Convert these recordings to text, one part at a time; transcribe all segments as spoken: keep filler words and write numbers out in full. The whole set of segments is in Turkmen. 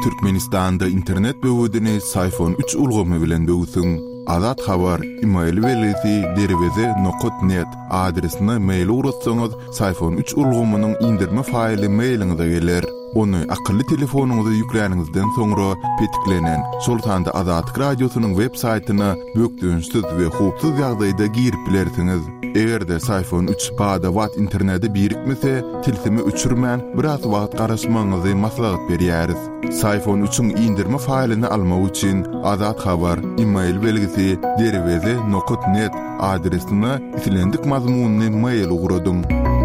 Türkmenistanda internet böwüdini Sayfon üç ulgamy bilen böwsüň. Azat habar email welesi derweze nokta net adresine mail urutsaňyz Sayfon üç ulgamynyň indirme faýly mailiňize geler. Onu akıllı telefonunuza yükleýäningizden soňra petiklenen Sultanda Azat Radiosynyň web saýtyna bökdüňsiz we hupsuz ýagdaýda girip bilersiňiz. Egerde Sayfon üç bada watt interneti birikmese, tilsimi üçürmän biraz wagt garaşmaňyzy maslahat berýäris. Sayfon üçüň indirme faýlyny almak üçin Azat habar email belgisi derweze nokta net adresine itilendik mazmunny mail ugrudum.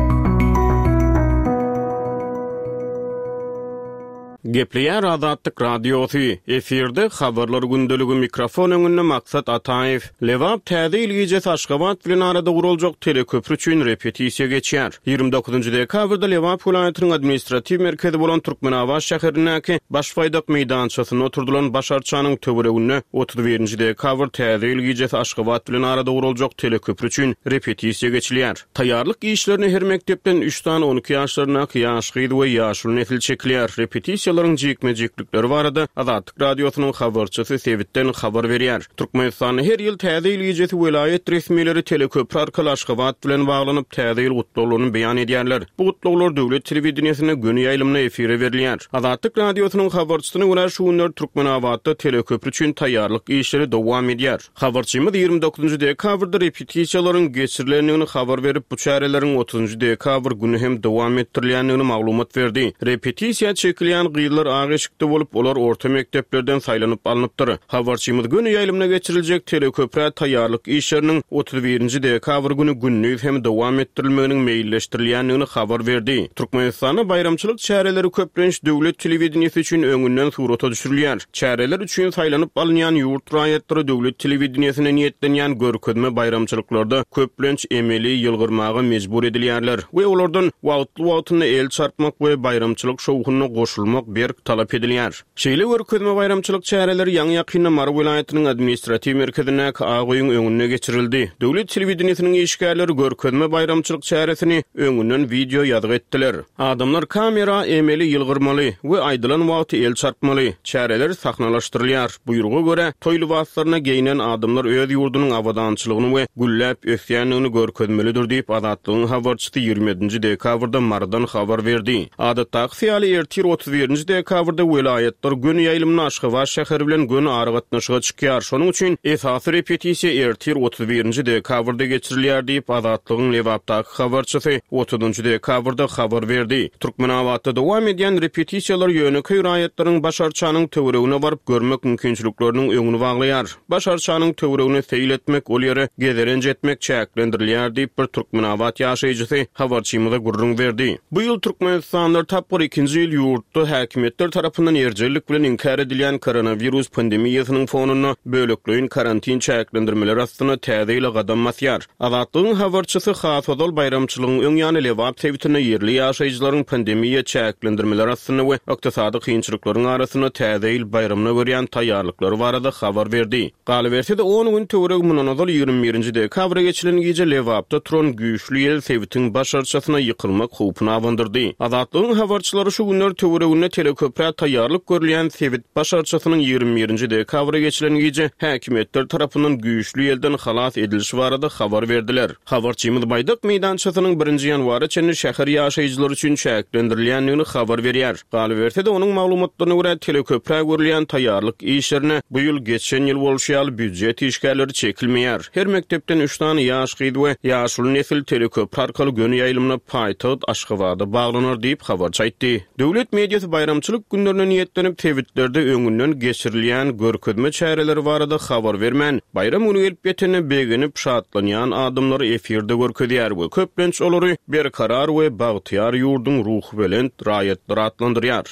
Gepleýär Azatlyk Radiosu. Efirde habarlar gündeligi mikrofon öňünde Maksat Ataýew. Lewap täze ilgijes Aşgabat bilen arada guraljak teleköprü üçin repetisiýa geçýär. ýygrimi dokuzunçy dekabrda Lewap welaýatynyň administrativ merkezi bolan Türkmenabat şäherindäki Başfaýdak meýdançasyna oturdulan Başarçanyň töweregine otuz birinçi dekabr täze ilgijes Aşgabat bilen arada guraljak teleköprü üçin repetisiýa geçilýär. Taýýarlyk işlerini her mekdepden üç tane on iki ýaşlaryna ýaşgydy we ýaşul nesil çekilýär. Repetisiýa jikmejiklikleri barada Azatlyk Radiosynyň habarçysy Sevitden habar berýär. Türkmenistan her ýyl täze ilgijesi welaýet resmileri teleköprü arkaly Aşgabat bilen baglanyp täze ýyl gutluglaryny beýan edýärler. Bu gutluglar döwlet telewizionyna gün ýaýlymyna efire berilýär. Azatlyk Radiosynyň habarçysyna görä şu günler Türkmenabatda teleköprü üçin taýýarlyk işleri dowam edýär. Habarçymyz ýygrimi dokuzunçy dekabrda repetisiýalaryň geçirilendigini habar berip bu çäreleriň otuzunçy dekabr güni hem dowam etdirilýändigini maglumat berdi. Repetisiýa çekilýän gyýlar agyşykda bolup olar orta mekteplerden saýlanyp alınıpdyr. Habarçymyz gün ýaýlymyna geçiriljek teleköprü taýýarlyk işleriniň otuz birinçi dekabr güni günlük hem dowam etdirilmeginiň meýilleşdirilýändigini habar berdi. Türkmenistana bayramçylyk çäreleri köplenç döwlet telewizionyasy üçin öňünden surata düşürilýär. Çäreler üçin saýlanyp alynýan ýurt raýatlary döwlet telewizionyasına niýetlenýän görkezme bayramçylyklarda köplenç emeli ýylgyrmaga mejbur edilýärler we olardan wagtly-wagtyna el çarpmak we bayramçylyk şowunyna goşulmak berk talap edilýär. Şeýle görkezme bayramçylyk çäreleri ýaňy ýakynda Mar welaýatynyň administrativ merkezine Agoýyň öňüne geçirildi. Döwlet telewizionyanyň işgärleri görkezme bayramçylyk çäresini öňünden video ýadyk etdiler. Adamlar kamera emeli ýylgyrmaly we aýdylan wagty el çarpmaly. Çäreler sahnalaşdyrylýar. Buýruga görä toý libaslaryna geyinen adamlar öz ýurdunyň awadançylygyny we gülläp ösýänligini görkezmelidir diýip Azatlygyň habarçysy ýygrimi ýedinçi dekabrda Mardan habar berdi. Adatda fiýaly ertir otuz birinçi dekabrda welaýatlar gün ýaýlymyna Aşgabat şäheri bilen gün aragatnaşyga çykýar. Şonuň üçin esasy repetisiýa ertir otuz birinçi dekabrda geçirilýär diýip Azatlygyň Lewapdaky habarçysy otuzunçy dekabrda habar berdi. Türkmenabatda dowam edýän repetisiýalar ýöneköy raýatlaryň Başarçanyň töweregine baryp görmek mümkinçilikleriniň öňüni baglaýar. Başarçanyň töweregine seýil etmek, ol ýere gezerenç etmek çäklendirilýär diýip bir Türkmenabat ýaşaýjysy habarçymyza gurrun berdi. Bu ýyl Türkmenistanlar tapyr ikinji ýyl ýurtda häkimetler tarapyndan erjellik bilen inkar edilýän koronavirus pandemiýasynyň fonuny bölekleýin karantin çäklendirmeleri astyna täze ýyla gadam masýar. Azatlygyň habarçysy Hasodol bayramçylygyň öň ýany Lewap sewitine ýerli ýaşaýjylaryň pandemiýa çäklendirmeleri astyna we ykdysady kynçylyklaryň arasyna täze ýyl bayramyna görýän taýýarlyklary barada habar berdi. Galaberside on gün töwereg munanazal ýygrimi birinçi dekabra geçilen gece Lewapda turan güýçli ýel sewitiň başarçysyna ýykylmak howpuny awandyrdy. Azatlygyň habarçylary şu günler töweregine teleköprü taýýarlyk görülýän sewit başarçysynyň ýygrimi birinçi dekabra geçilen gece häkimetler tarapyndan güýçli ýelden halas edilişi barada habar berdiler. Habarçymyz Baýdak meýdançasynyň birinçi ýanwary çenli şäher ýaşaýjylary üçin çäklendirilýändigini habar berýär. Galaberside onuň maglumatlaryna görä teleköprü görülýän taýýarlyk işlerine bu ýyl geçen ýyl bolşýal büdjet işgärleri çekilmeýär. Her mekdepden üç tane ýaşgydy we ýaşul nesil teleköprü arkaly gün ýaýlymyna paýtagat Aşgabada baglanar diýip habarçy aýtdy. Döwlet mediýasy bayramçylyk günlerine niýetlenip tewitlerde öňünden geçirilýän görkezme çäreleri barada habar bermän. Bayram güni gelip ýetene beginip şatlanýan adamlar efirde görkezýär we köplenç olary berkarar we bagtyar ýurduň ruhy bilen raýatlary atlandyrýar.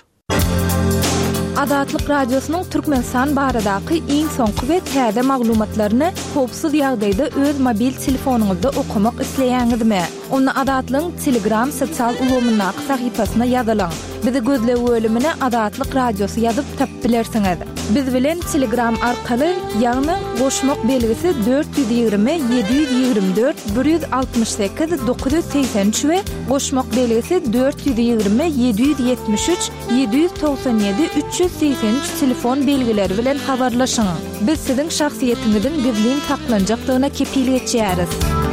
Azatlyk Radiosynyň Türkmenistan baradaky iň soňky we täze maglumatlaryny howpsuz ýagdaýda öz mobil telefonuňyzda okumak isleýäňizmi? Onu Azatlygyň Telegram sosial ulgamynyň sahypasyna ýazylaň. Bizi gözle bölümine Azatlyk Radiosu ýazyp tapyp bilersiňiz. Biz bilen Telegram arkaly ýagny goşmak belgisi dört yüz ýygrimi yedi yüz ýygrimi dört bir yüz altymyş sekiz dokuz yüz seksen üç we goşmak belgisi dört yüz ýygrimi yedi yüz ýetmiş üç yedi yüz toksan ýedi üç yüz seksen üç telefon belgileri bilen habarlaşyň. Biz siziň şahsiýetiňizin gizliň saklanjaklygyna kepillik etýäris.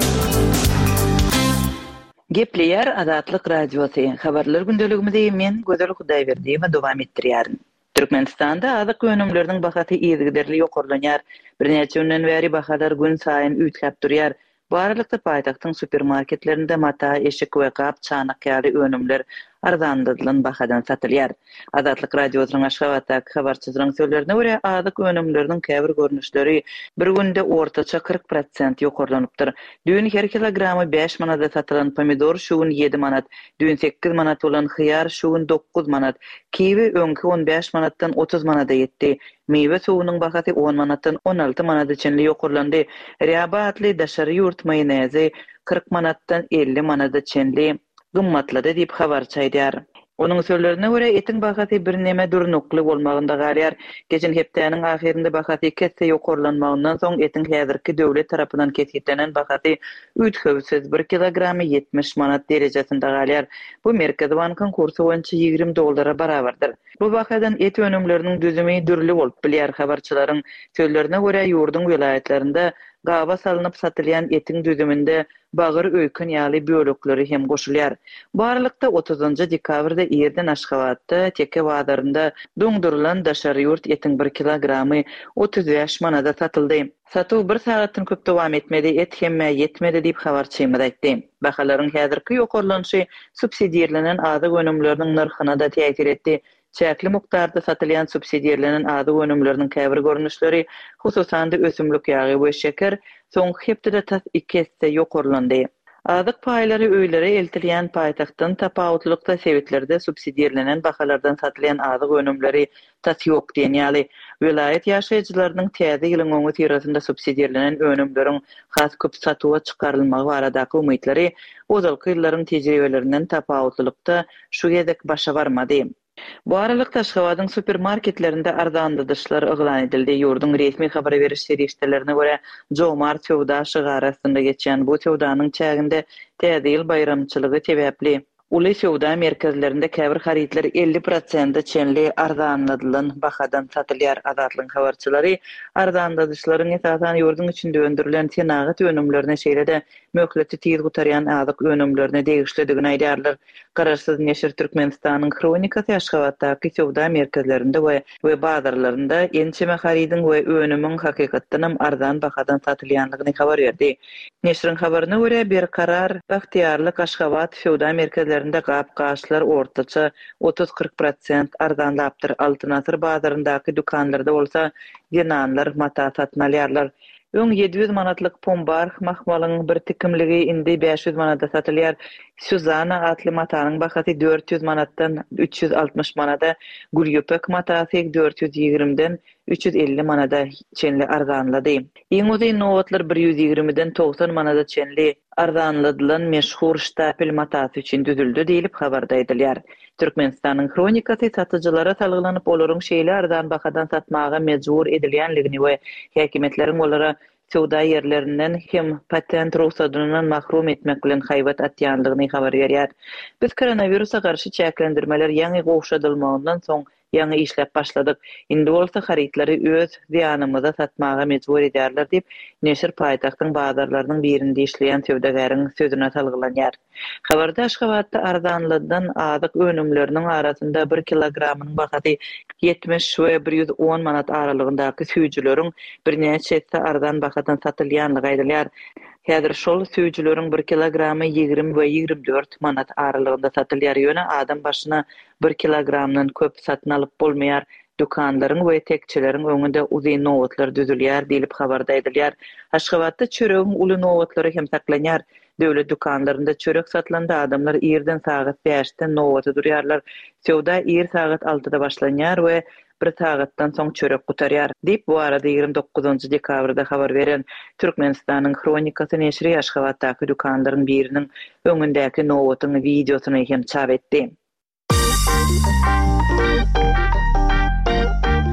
Gepleýär Azatlyk radiosi. Habarlar gündeligimizde men Gözel Hudaýberdiýewa dowam etdirýärin. Türkmenistanda azyk önümleriniň bahasy ýygyderli ýokurlanýar. Birnäçe günden bäri bahalar gün saýyn üýtlep durýar. Barlykda paýtagtyň supermarketlerinde mata, eşik we gap, çanak ýaly önümler arzandyrylan bahadan satylýar. Azatlyk radiosynyň Aşgabatdaky habarçylaryň sözlerine görä, azyk önümleriniň käbir görnüşleri bir günde ortaça kırk prosent ýokurlanypdyr. Düň her kilogramy beş manada satylan pomidor şu gün yedi manat, düň sekiz manat bolan hyýar şu gün dokuz manat, kiwi öňki on beş manatdan otuz manada ýetdi. Meywe suwunyň bahasy on manatdan on alty manada çenli ýokurlandy. Riýabatly daşary ýurt maýonezi kırk manatdan elli manada çenli gymmatlady diýip habar çaýdýar. Onun sözlerine görä etiň bahasy bir näme durnukly bolmagynda garýar. Geçen hepdeniň ahirinde bahasy kesse ýokurlanmagyndan soň etiň häzirki döwlet tarapyndan kesýetilen bahasy üýtgewsiz bir kilogramy yetmiş manat derejesinde garýar. Bu Merkez Bankyň kursy boýunça ýygrimi dollara barabardyr. Bu bahadan et önümleriniň düzümi dürli bolup bilýär. Habarçylaryň sözlerine görä ýurdun vilayetlerinde gaba salınıp satylýan etiň düzüminde bagyr öýkün ýaly bölekleri hem goşulýar. Barlykda otuzunçy dekabrda Ýerden Aşgabatda Teke bazarynda doňdurulan daşary ýurt etiň bir kilogramy otuz beş manada satyldy. Satuw bir sagatdan köp dowam etmedi, et hemme ýetmedi diýip habarçymyz aýtdy. Bahalaryň häzirki ýokurlanşy subsidiýerlenen azyk önümleriniň narhyna da täsir etdi. Çäkli mukdarda satylýan subsidiýerlenen azyk önümleriniň käbir görnüşleri, hususan da ösümlik ýagy we şeker, soňky hepde tas iki hisse ýokurlandy. Azyk paýlary öýlere eltilýän paýtagtyn tapawutlykda sebetlerde subsidiýerlenen bahalardan satylýan azyk önümleri tas ýok diýen ýaly vilayet ýaşaýjylarynyň täze ýylyň öňü tirasynda subsidiýerlenen önümleriň has köp satuwa çykarylmagy baradaky umytlary ozalky ýyllaryň tejribelerinden tapawutlykda şu gezek başa barmady. Bu aralykda Aşgabatyň supermarketlerinde arzandydyşlar yglan edildi. Ýurdun resmi habar beriş serişdelerine görä Jomart Sowda şygarasynda geçen bu sowdanyň çäginde täze ýyl bayramçylygy sebäpli uly sowda merkezlerinde käbir haritler elli prosent çenli arzanladylan bahadan satylýar. Azatlyk habarçylary arzandyşlaryň esasan ýurdun içinde öndürilen senagat önümlerine şeýlede möhleti tiz gutaryan azyk önümlerine degişledigini aýdýarlar. Kararsyz neşir Türkmenistanyň kronikasy Aşgabatdaky sowda merkezlerinde we we bazarlarynda ençeme haridiň we önümüň hakykatdan arzan bahadan satylýanlygyny habar berdi. Neşiriň habaryna görä bir karar bagtyarlyk Aşgabat sowda merkezlerinde gap-gaşlar ortaça otuz kırk prosent arzanlapdyr. Altynasır bazaryndaky dukanlarda bolsa ýynanlar mata satmalýarlar. Öň yedi yüz manatlyk pombar mahmalyň bir tikimligi indi beş yüz manada satylýar. Suzana atly matanyň bahasy dört yüz manatdan üç yüz altmış manada, gulýöpek matasy dört yüz ýygriminden üç yüz elli manada çenli arzanlady. Iň uzy nowatlar bir yüz ýygriminden toksan manada çenli arzanladylan meşhur Stapel matasy üçin düzüldi diýilip habarda edilýär. Türkmenistanyň kronikasy satyjylara salgylanyp olaryň şeýle arzan bahadan satmaga mejbur edilýänligini we häkimetleriň olara sowda ýerlerinden hem patent ruhsatynyň mahrum etmek bilen haýbat atýanlygyny habar berýär. Biz koronawirusa garşy çäklendirmeler ýaňy gowşadylmagyndan soň ýaňy işläp başladyk. Indi bolsa haritlary öz ziýanymyza satmaga mejbur edýärler diýip neşir paýtagtyň bazarlarynyň birinde işleýän sowdagäriň sözüne salgılanýar. Habarda Aşgabatda arzanladylan azyk önümleriniň arasynda bir kilogramynyň bahasy yetmiş we bir yüz on manat aralygyndaky süýjüleriň birnäçesi arzan bahadan satylýanlygy aýdylýar. Häzir şol süýjüleriň bir kilogramy ýygrimi we ýygrimi dört manat aralygynda satylýar. Ýöne adam başyna bir kilogramdan köp satyn alyp bolmaýar. Dukanlaryň we tekçileriň öňünde uzy nowatlar düzülýär diýilip habarda edilýär. Aşgabatda çöregiň uly nowatlary hem saklanýar. Döwlet dukanlarynda çörek satylanda adamlar ýerden sagat beşden nowaty durýarlar. Sowda ýer sagat altıda başlanýar we bir sagatdan soň çörek gutarýar diýip bu arada ýygrimi dokuzunçy dekabrda habar beren Türkmenistanyň kronikasy neşri Aşgabatdaky dukanlaryň biriniň öňündäki nowatyň videosyny hem çap etdi.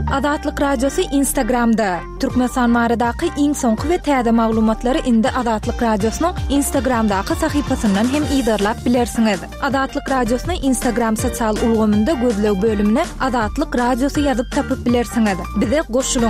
Azatlyk Radiosu Instagramda. Türkmenistan baradaky iň soňky we täze maglumatlary indi Azatlyk Radiosynyň Instagramdaky sahypasyndan hem ýa-da bilersiňiz. Azatlyk Radiosynyň Instagram sosial ulgamynda gözleg bölümine Azatlyk Radiosu ýazyp tapyp bilersiňiz. Bize goşulyň.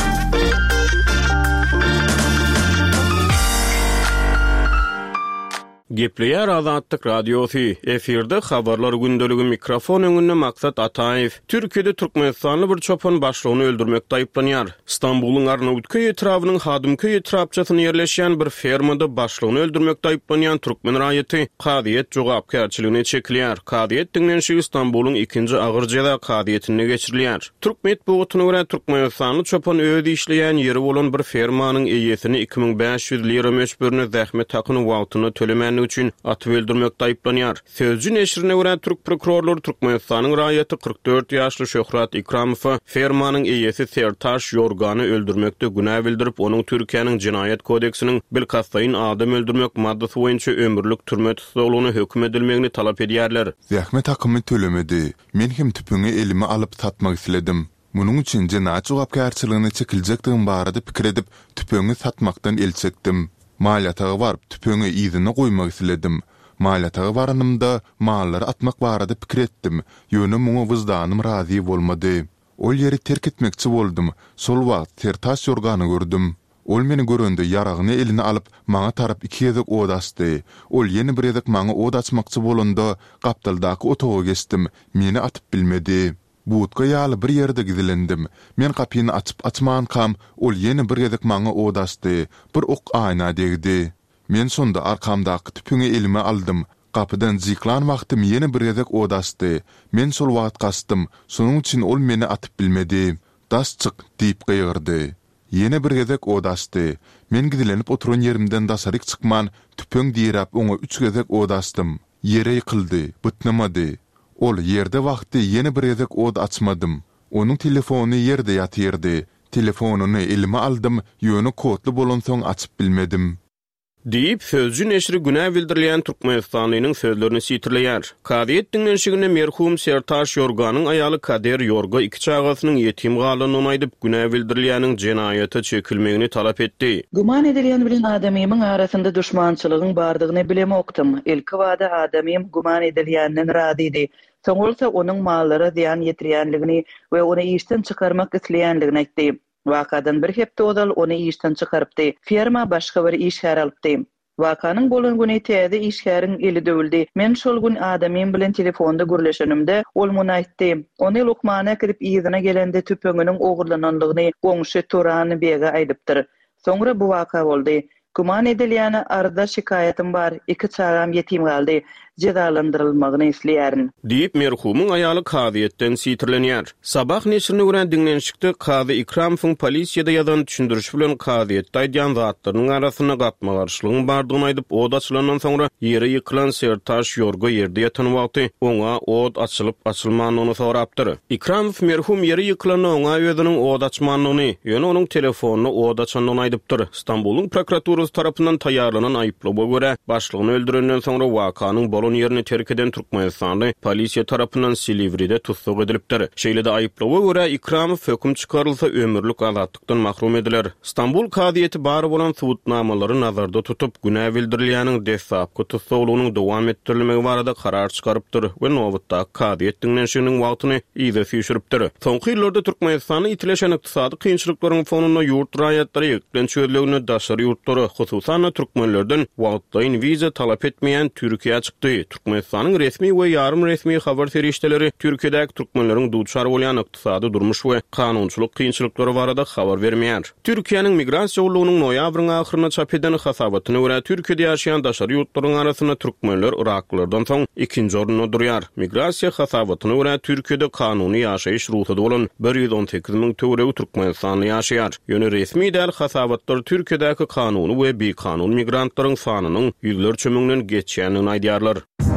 Gepleýär Azatlyk Radiosu efirde habarlar gündöligi mikrofon öňünde Maksat Ataýew. Türkiýede Türkmenistanly bir çopan başlygyny öldürmekde aýplanýar. İstanbulyň Arnavutköy etrawynyň Hadymköy etrapçasyna ýerleşýän bir fermada başlygyny öldürmekde aýplanýan türkmen raýaty Kadyet jogapkärçiligine çekilýär. Kadyet diňlenşigi İstanbulyň ikinji agyr jeda Kadyetine geçirilýär. Türkmet bogutyna görä Türkmenistanly çopan öýde işleýän ýeri bolan bir fermanyň eýesini iki ming beş ýüz lira meşberine zähmet hakyny wagtyna tölemän üçün atyp öldürmekde aýplanýar. Sözcü neşrine görä Türk prokurorlary Türkmenistanyň raýaty kırk dört ýaşly Şöhrat Ikramowy fermanyň eýesi Sertaş Yorgany öldürmekde günä bildirip onuň Türkiýanyň Jinaýat kodeksiniň bilkastaýyn adam öldürmek maddasy boýunça ömürlük türme tutulmagyny hökm edilmegini talap edýärler. Zähmet hakymy tölemedi. Men hem tüpüňi elime alyp satmak isledim. Munuň üçin jinaýat jogapkärçiligine çekiljekdigim barada pikir edip tüpüňi satmakdan el çekdim. Maliyataga barıp tüpöňe ýzyny goýmak isledim. Maliyataga baranymda mallary atmak barada pikir etdim. Ýöne muňa wyzdanym razy bolmady. Ol ýeri terk etmekçi boldum. Sol wagt Sertaş Yorgany gördüm. Ol meni görende ýaragyny eline alyp maňa tarap iki ýezek od açdy. Ol ýeni bir ýezek maňa od açmakçy bolanda gapdaldaky otaga geçdim. Meni atyp bilmedi. Buğutga ýaly bir ýerde gidilendim. Men kapyny açyp açman kam, ol ýene bir ýezek maňa od açdy. Bir ok aýna degdi. Men sonda arkamdaky tüpüňi elime aldım. Kapydan zyklan wagtym ýene bir ýezek od açdy. Men sol wagt gastym. Şonuň üçin ol meni atyp bilmedi. Das çyk diýip gıýyrdy. Ýene bir ýezek od açdy. Men gidilenip oturan ýerimden dasaryk çykman, tüpüň diýerap oňa üç ýezek od açdym. Ýere ýykyldy, bütnemedi. Ol ýerde wagty ýene bir ýezek od açmadım. Onuň telefony ýerde ýatyrdy. Telefonuny elime aldım, ýöne kodly bolan soň açyp bilmedim. Diýip sözcü neşri günä bildirilýän Türkmenistanyň sözlerini sitirleýär. Kadyet diňlenşigine merhum Sertaş Yorganyň aýaly Kader Yorga iki çagasynyň ýetim galynyny aýdyp günä bildirilýäniň jenaýata çekilmegini talap etdi. Guman edilýän bilen adamyň arasynda düşmançylygyň bardygyny bilemokdym. Ilki wada adamym guman edilýänden razy idi. Soňulsa onuň mallary ziýan ýetirýänligini we ony işden çykarmak isleýänligini aýtdy. Wakadan bir hepde odal ony işden çykarypdy. Firma başga bir iş alypdy. Wakanyň bolan güni täze işgäriň eli döwüldi. Men şol gün adamym bilen telefonda gürleşenimde ol muny aýtdy. Ony lukmana kirip ýyzyna gelende tüpüňiniň ogurlananlygyny goňşy Turany bege aýdypdyr. Soňra bu waka boldy. Guman edilýäni arada şikayetim bar, iki çagam ýetim galdy. Cezalandyrylmagyny isleýärin. Diýip merhumyň aýaly Kadyetden sitirlenýär. Sabah neşrine görän diňlenşikde Kady Ikramowyň polisiýada ýazan düşündürüş bilen Kadyetde aýdýan zatlarynyň arasyna gatma garşylygyň bardygyny aýdyp od açylandan soňra ýere ýykylan Sertaş Yorga ýerde ýatan wagty oňa od açylyp açylmanyny sorapdyr. Ikramow merhum ýere ýykylan oňa özüniň od açmanlygyny, ýöne onuň telefonuny od açandygyny aýdypdyr. İstanbulyň prokuraturasy tarapyndan taýýarlanan aýplawa görä başlygyny öldürenden soňra wakanyň bolun ýerini terk eden Türkmenistanly polisiýa tarapyndan Silivri'de tutsuk edilipdir. Şeýle-de aýplawa görä Ikramow hökm çykarylsa ömürlük azatlykdan mahrum ediler. İstanbul Kadyeti bary bolan subutnamalary nazarda tutup günä bildirilýäniň desapky tutsuglugynyň dowam etdirilmegi barada karar çykarypdyr we nowatda Kadyet diňlenşiginiň wagtyny ýa-da süýşüripdir. Soňky ýyllarda Türkmenistany itileşen ykdysady kynçylyklaryň fonuna ýurt raýatlary ýeklen çözülegine daşary ýurtlary hususan türkmenlerden wagtlaýyn wiza talap etmeýän Türkiýe çykdy. Türkmenistanyň resmi we ýarym resmi habar ferişdeleri Türkiýedäki türkmenleriň duçar bolýan ykdysady durmuş we kanunçylyk kynçylyklary barada habar bermeýär. Türkiýanyň migrasiýa ulugynyň noýabryň ahyryna çap eden hasabatyna görä Türkiýede ýaşaýan daşary ýurtlaryň arasyna türkmenler Iraklardan soň ikinji orunda durýar. Migrasiýa hasabatyna görä Türkiýede kanuny ýaşaýyş ruhsady bolan bir ýüz on sekiz miň töwereg türkmenistany ýaşaýar. Ýöne resmi däl hasabatlar Türkiýedäki kanuny we bi kanun migrantlaryň sanynyň ýüzlerçe miňden geçýänini aýdýarlar.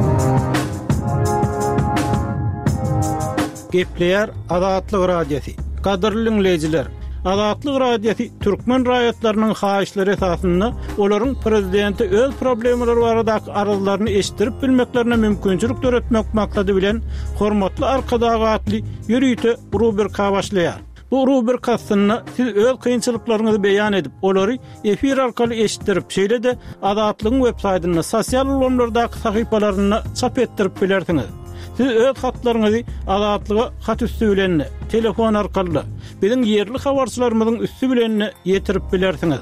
Gepleýär Azatlyk Radiosu. Gadyrly dinleýijiler, Azatlyk Radiosu türkmen raýatlarynyň haýyşlary esasynda olaryň prezidenti öz problemleri baradaky arazylaryny eşitdirip bilmeklerine mümkinçilik töretmek maksady bilen hormatly arkadagatly ýürüýte rubrika başlaýar. Bu rubrikasyny siz öz kynçylyklaryňyzy beýan edip, olary efir arkaly eşitdirip, şeýle de Adatlygyň websaýtyna, sosial ulanlardaky sahypalaryna çap etdirip bilersiňiz. Siz öz hatlaryňyzy Adatlyga hat üstü bilen, telefon arkaly, biziň yerli habarçylarymyzyň üstü bilen ýetirip bilersiňiz.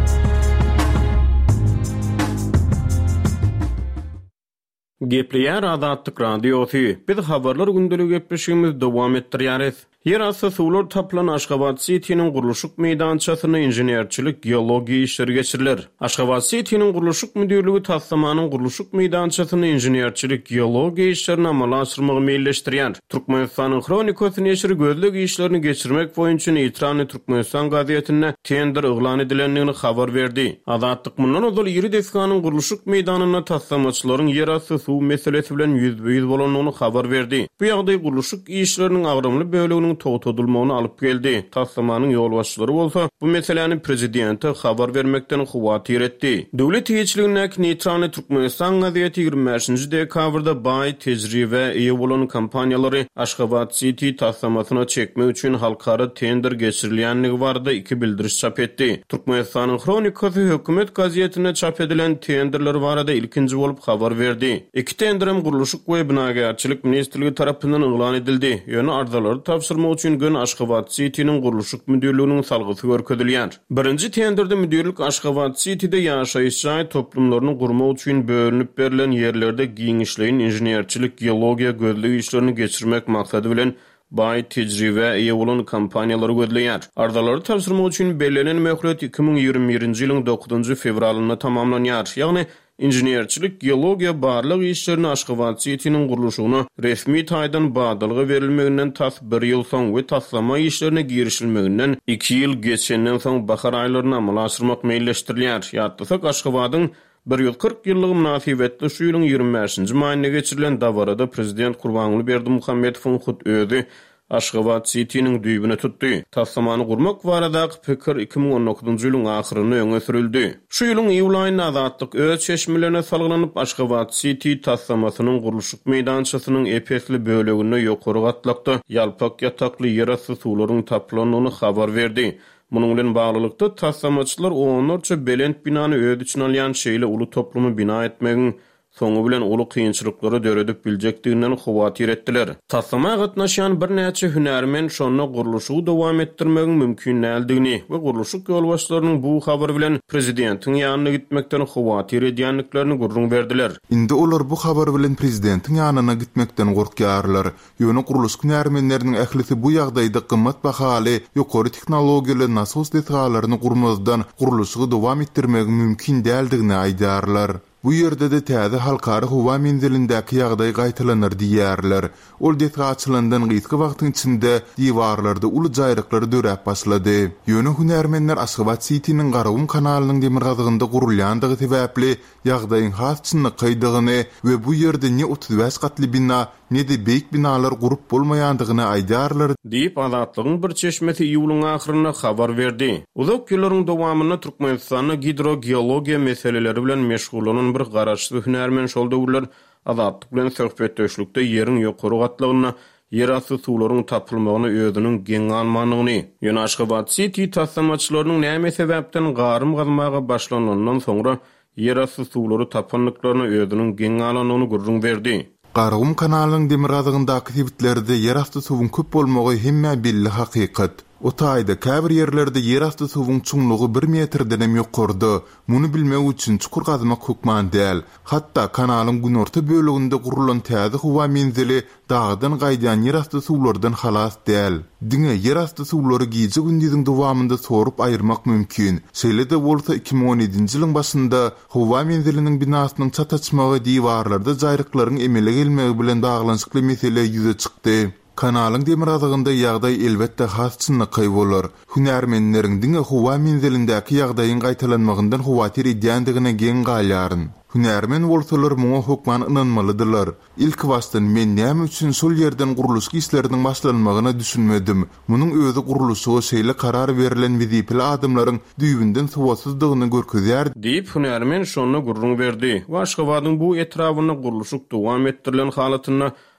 Gepleýär Adatlyk radiosi. Biz habarlar gündelik gepleşigimiz dowam etdirýäris. Yer asy suwlar taplan Aşgabat City'niň guruluşyk meýdançasyna inženerçilik, geologiýa işleri geçiriler. Aşgabat City'niň guruluşyk müdürligi taslamanyň guruluşyk meýdançasyna inženerçilik, geologiýa işlerini amala aşyrmagy meýilleşdirýär. Türkmenistanyň Kronikasy neşri gözlük işlerini geçirmek boýunça Neytrany Türkmenistan gazetine tender uglan edilenligini habar berdi. Adatlyk mundan ozal ýeri deskanyň guruluşyk meýdanyna taslamaçylaryň yer asy suw meselesi bilen ýüzbe-ýüz bolanyny habar berdi. Bu ýagdaý guruluşyk işleriniň agrymly böleginiň togutulmagyny alyp geldi. Taslamanyň ýolbaşçylary bolsa, bu meseleni prezidenti habar vermekden huwatyr etdi. Döwlet ýetirligine Neytrany Türkmenistan gazeti ýygrimi beşinji dekabrda baý tejribe eýe bolan kompaniýalary Aşgabat City taslamasyna çekmek üçin halkara tender geçirilýänligi barada iki bildiriş çap etdi. Türkmenistanyň Kronikasy hökümet gazetine çap edilen tenderler barada ilkinji bolup habar berdi. İki tenderem guruluşyk we binagarçylyk ministrligi tarapyndan uglan edildi. Ýöne arzalary tapşyrmak üçin gün Aşgabat City'niň guruluşyk müdürliginiň salgysy görkezilýär. Birinji tenderde müdürlik Aşgabat City'de ýaşaýyş toplumlaryny gurmak üçin bölünip berilen ýerlerde giňişleýin inženerçilik, geologiýa gözlegi işlerini geçirmek maksady bilen baý tejribe eýe bolan kompaniýalary gözleýär. Arzalary tapşyrmak üçin belirlenen möhlet iki ming ýygrimi birinji ýylyň dokuzunji fevralyna tamamlanýar. Ýagny inženerçilik, geologiýa barlyk işlerini Aşgabat City'niň guruluşyny resmi taýdan badalga berilmeginden tas bir ýyl soň we taslama işlerine girişilmeginden iki ýyl geçenden soň bahar aýlaryna amala aşyrmak meýilleşdirilýär. Ýatdysak Aşgabatyň bir ýüz kırk ýyllygy münasibetli şu ýylyň ýygrimi beşinji maýyna geçirilen dawarada prezident Gurbanguly Berdimuhammedowyň hut özi Aşgabat City'niň düýbüne tutdy. Taslamany gurmak baradaky pikir iki ming on dokuzunji ýylyň ahyryna öňe sürildi. Şu ýylyň iýul aýyna Adatlyk öz çeşmelerine salgylanyp Aşgabat City taslamasynyň guruluşyk meýdançasynyň epesli bölegine ýokary gatlakda ýalpak ýatakly yer asty suwlaryň taplanyny habar berdi. Munun bilen baglykda taslamaçylar onlarça belent binany öýde üçin alýan şeýle uly toplumy bina etmegiň soňu bilen uly kynçylyklary döredip biljekdiginden huwatyr etdiler. Taslama gatnaşan bir näçe hünärmen şonu guruluşy dowam etdirmegiň mümkin näldigi we guruluşyk ýolbaşçylarynyň bu habar bilen prezidentiň ýanyna gitmekden huwatyr edýänliklerini gurrun berdiler. Indi olar bu habar bilen prezidentiň ýanyna gitmekden gorkýarlar. Ýöne guruluşyk hünärmenleriň ählisi bu ýagdaýda gymmat bahaly ýokary tehnologiýaly nasos detalaryny gurmazdan guruluşy dowam etdirmek mümkin däldigini aýdarlar. Bu ýerde de täze halkary howa menzilindäki ýagdaý gaýtalanır diýärler. Ol detga açylandan gysga wagtyň içinde diwarlarda uly jaýryklar döräp başlady. Ýöne hünärmenler Aşgabat City'niň Garawum kanalynyň demir gazygynda gurulýandygy sebäpli ýagdaýyň hasçyny kaydygyny we bu ýerde ne otuz beş gatly bina ne de beýik binalar gurup bolmaýandygyny aýdarlar diýip Adatlygyň bir çeşmesi ýylyň ahyryna habar berdi. Uzak ýyllaryň dowamyna Türkmenistanyň hidrogeologiýa meseleleri bilen meşgul bir garaşly hünärmen şol döwürler Adatlyk bilen söhbetdeşlikde ýeriň ýokary gatlygyna yer asty suwlaryň tapylmagyny özüniň geň almanyny, ýöne Aşgabat City taslamaçylarynyň näme sebäpden garym gazmaga başlanandan soňra yer asty suwlary tapylmaklaryny özüniň geň alanyny gurrun berdi. Garawum kanalynyň demir gazygyndaky tibitlerde yer asty suwuň köp bolmagy hemme belli hakykat. O taýda käbir ýerlerde yer asty suwuň çuňlugy bir metrden hem ýokardy. Muny bilmek üçin çukur gazmak hukman däl. Hatda kanalyň günorta böleginde gurulan täze howa menzili dağdan gaýdan yer asty suwlardan halas däl. Diňe yer asty suwlary giýje gündüziň dowamynda sorup aýyrmak mümkin. Şeýle-de bolsa iki ming on ýedinji ýylyň başynda howa menziliniň binasynyň çataçmagy diwarlarda jaýryklaryň emele gelmegi bilen daglanyşykly mesele ýüze çykdy. Kanalyň demir gazygynda ýagdaý elbetde hasçynyky bolar. Hünärmenleriň diňe howa menzilindäki ýagdaýyň gaýtalanmagyndan huwatyr edýändigine geň galýaryn. Hünärmen bolsalar muňa hukman ynanmalydylar. İlk wastan men näme üçin şol ýerden guruluş işleriniň başlanmagyna düşünmedim. Munyň özü guruluşy şeýle karar berilen wezipeli adamlaryň düýbünden suwasızdygyny görkezýär diýip hünärmen şonu gurrun berdi. Aşgabatyň bu etrawyna guruluşyk dowam ettirilen halatyna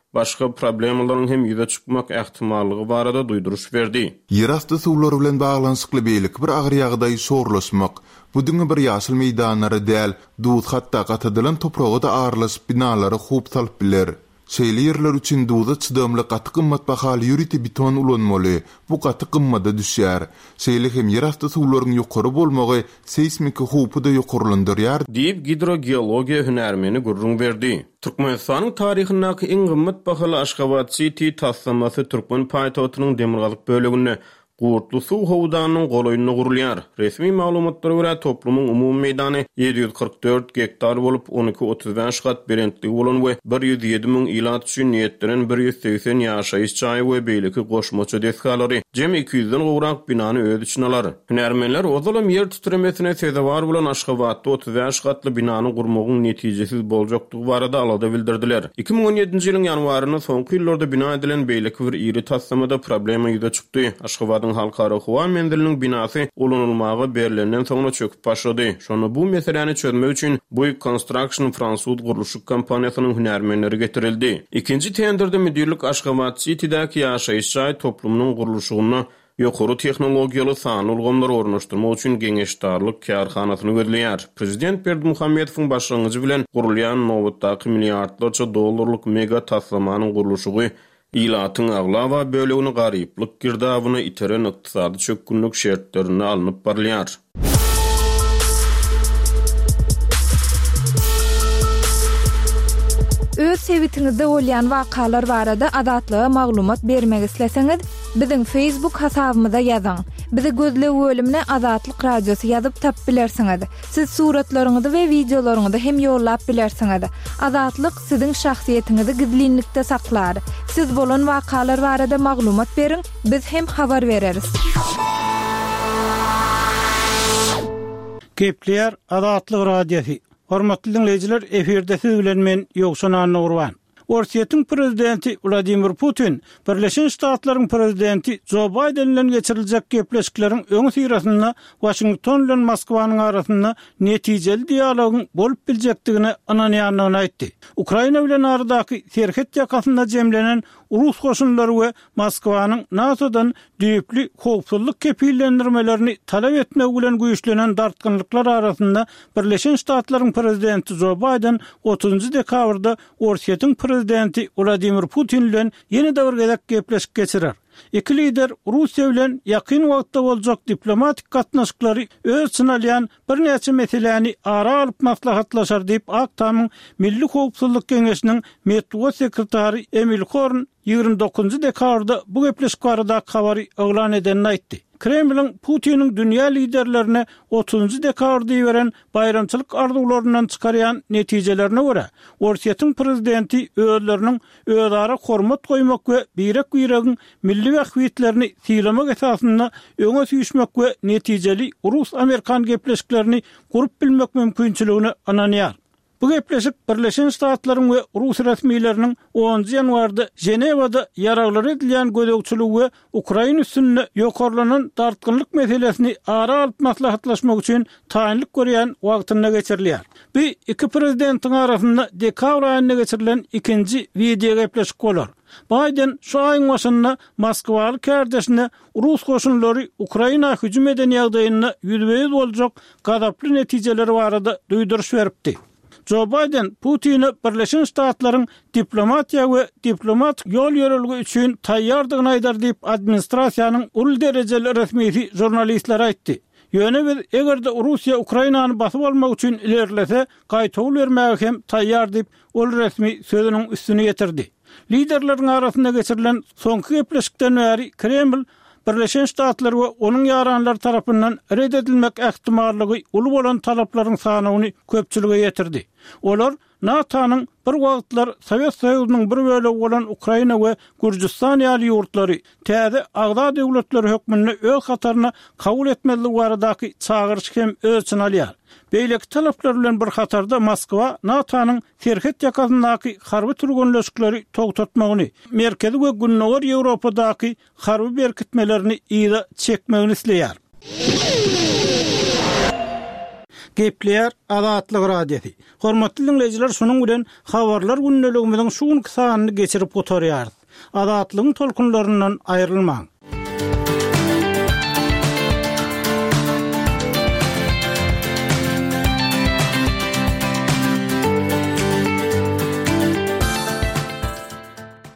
başga problemlaryň hem ýüze çykmak ähtimallygy barada duýduruş berdi. Ýerasty suwlary bilen baglanyşykly beýlik bir agyr ýagdaý sorlaşmak, bu diňe bir ýaşyl meýdanlary däl, duýut hatda gatadylan topraga da ağırlaşyp binalary hup salyp biler. Şeýle ýerler üçin duýda çydamly gaty gymmat bahaly ýüriti beton ulanmaly. Bu gaty gymmada düşýär. Şeýle hem ýerasty suwlaryň ýokary bolmagy seismik hupy da ýokarlandyrýar. Diýip hidrogeologiýa hünärmeni gurrun berdi. Türkmenistanyň taryhyndaky iň gymmat bahaly Aşgabat City taslamasy Türkmen paýtagtynyň demirgalyk böleginde Gurtlu suw howdanynyň golaýyna gurulýar. Resmi maglumatlara görä toplumyň umumy meýdany ýedi ýüz kırk dört gektar bolup on iki otuz beş gat berentli bolan we bir ýüz ýedi miň ilat üçin niýetlenen bir ýüz seksen ýaşaýyş çaý we beýleki goşmaça deskalary jemi iki ýüzden gowrak binany öz üçin alar. Hünärmenler ozalam ýer titremesine sebäp bolan Aşgabatda otuz beş gatly binany gurmagyň netijesiz boljakdygy barada alada bildirdiler. iki miň on ýedinji ýylyň ýanwaryna soňky ýyllarda bina edilen beýleki bir iri taslamada problema ýüze çykdy. Aşgabat halkara howa mendiliniň binasy ulanylmagy berilenden soňra çöküp başlady. Şonu bu meseleni çözmek üçin Bouygues Construction fransuz guruluşyk kompaniýasynyň hünärmenleri getirildi. İkinji tenderde müdürlük Aşgabat City'däki ýaşaýyş çaý toplumynyň guruluşygyna ýokary tehnologiýaly sany ulgamlar ornaşdyrmak üçin geňeşdarlyk karhanasyny gözleýär. Prezident Berdimuhammedowyň başlangyjy bilen gurulýan nowatdaky milliardlarça dollarlyk mega taslamanyň guruluşy İlatyň aglawa bölegini garyplyk girdawyna iteren ykdysady çökünlük şertlerini alınıp barlýar. Öz sevitiňizde bolýan wakalar barada adatlyga maglumat bermek isleseňiz, biziň Facebook hasabymyza ýazyň. Bizi gözle bölümine Azatlyk Radiosu ýazyp tap bilersiňiz. Siz suratlaryňyzy we videolaryňyzy hem ýollap bilersiňiz. Azatlyk siziň şahsiýetiniňizi gizlinlikde saklar. Siz bolan wakalar barada maglumat beriň, biz hem habar bereriz. Gepler Azatlyk Radiosu. Hormatly dinleyijiler, eferde siz bilen men Ýogşan Anurwan. Orsiýetiň prezidenti Vladimir Putin, Birleşen Ştatlaryň prezidenti Joe Biden bilen geçiriljek gepleşikleriň öňü sirasyna Washington bilen Moskwanyň arasynda netijeli dialogyň bolup biljekdigini ananýanyny aýtdy. Ukraina bilen aradaky serhet ýakasynda jemlenen Rus goşunlary we Moskwanyň NATO'dan düýpli howpsuzlyk kepillendirmelerini talap etmek bilen güýçlenen dartgynlyklar arasynda Birleşen Ştatlaryň prezidenti Joe Biden otuzunçy dekabrda Orsiýetiň prezidenti Vladimir Putin bilen ýene dowr gezek gepleşik geçirer. Iki lider Russiýa bilen ýakyn wagtda boljak diplomatik gatnaşyklary öz sınalýan bir näçe meseleni ara alyp maslahatlaşar diýip Aktamyň Milli Howpsuzlyk Geňeşiniň Metbuat sekretary Emil Horn ýygrimi dokuzunçy dekabrda bu gepleşik barada habary oglan edenini aýtdy. Kremlin Putin'in dünya liderlerine otuzunçy dekabrda beren bayramçylyk arzuwlaryndan çykarýan netijelerine görä, Orsiýetiň prezidenti özleriniň özara hormat goýmak we birek ýüregiň milli wahwitlerini sylamak esasynda öňe süýşmek we netijeli Rus-Amerikan gepleşiklerini gurup bilmek mümkinçiligini ananýar. Bu gepleşik Birleşen Ştatlaryň we Rus resmiýetleriniň onunçy ýanwarda Jenewada ýaraglar edilen gödekçilik we Ukraina üstünde ýokarlanan dartgynlyk meselesini ara alyp maslahatlaşmak üçin taýinlik görýän wagtyna geçirilýär. Bu iki prezidentiň arasynda dekabr aýynda geçirilen ikinji video gepleşik bolar. Biden şu aýyň başynda Moskwaly kärdeşine Rus goşunlary Ukraina hüjüm eden ýagdaýyna ýüzbeýiz boljak gadaply netijeleri barada duýduruş beripdi. Joe Biden Putin'i Birleşen Ştatlaryň diplomatiýa we diplomat ýol ýörelgi üçin taýýardygyny aýdar diýip administrasiýanyň ul derejeli resmi jurnalistlere aýtdy. Ýöne bir egerde Russiýa Ukrainany basyp almak üçin ilerlese, gaýtaw bermäge hem taýýar diýip ol resmi sözüniň üstüne getirdi. Liderleriň arasynda geçirilen soňky gepleşikden bäri Kreml Birleşen Ştatlar we onuň ýaranlary tarapyndan reddedilmek ähtimallygy uly bolan talaplaryň sanawyny köpçülige ýetirdi. Olar NATO'nyň bir wagtlar Sowet Soýuzynyň bir bölegi bolan Ukraina we Gürjistan ýaly ýurtlary täze agda döwletleri hökmüni öz hataryna kabul etmeli baradaky çağırış hem ölçün alýar. Beýleki talaplar bilen bir hatarda Moskwa NATO'nyň serhet ýakasyndaky harby türgünleşikleri togtatmagyny, merkezi we günnäwar Ýewropadaky harby berkitmelerini ýa çekmegini isleýär. Gepleýär Azatlyk radiosi. Hormatly dinleýijiler, şonuň bilen habarlar gündeligimiziň şu sanyny geçirip oturýar. Azatlygyň tolkunlaryndan aýrylmaň.